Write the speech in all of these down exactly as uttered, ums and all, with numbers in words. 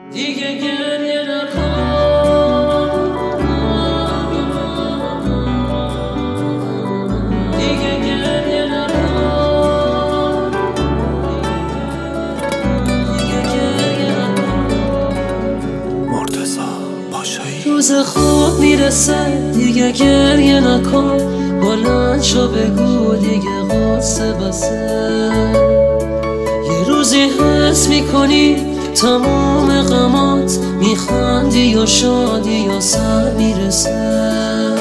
دیگه گریه نکن، دیگه گریه نکن، دیگه گریه نکن. مرتضی پاشایی. روز خوب میرسه دیگه گریه نکن، بلند شو بگو دیگه قصه بسه. یه روزی حس میکنی تموم غمات میخندی و شادی و سر میرسه.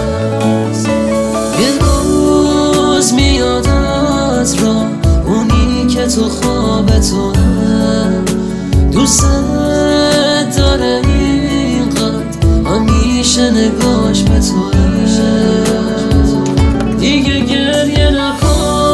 یه روز میاد از راه اونی که تو خواب توه، دوست داره اینقدر همیشه نگاش به توه. دیگه گریه نکن،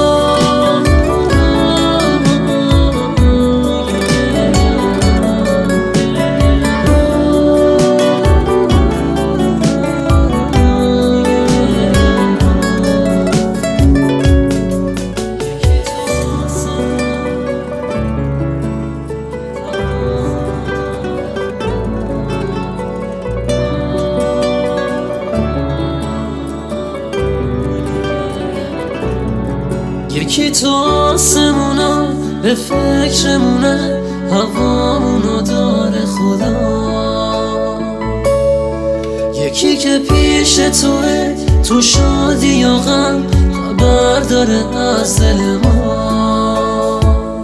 یکی تو آسمونا به فکرمونه، هوامونو داره خدا. یکی که پیش توه تو شادی و غم، خبر داره از دل ما.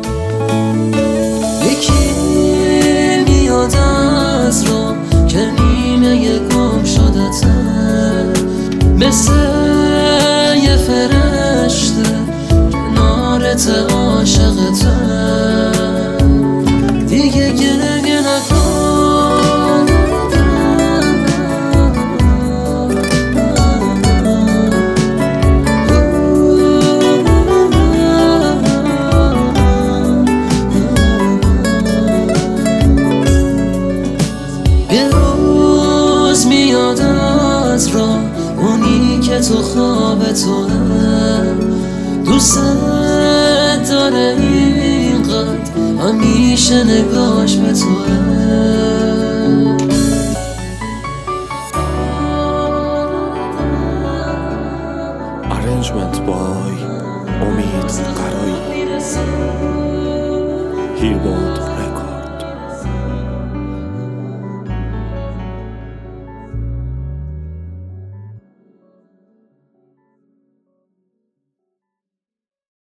یکی میاد از را که نیمه گم شدته، مثل یه فرشته کنارت عاشقته. دیگه گریه نکن، یه روز میاد از راه اونی که تو خواب توه، دوست داره اینقدر همیشه نگاش به توه. Arrangement by امید قرایی. هیرباد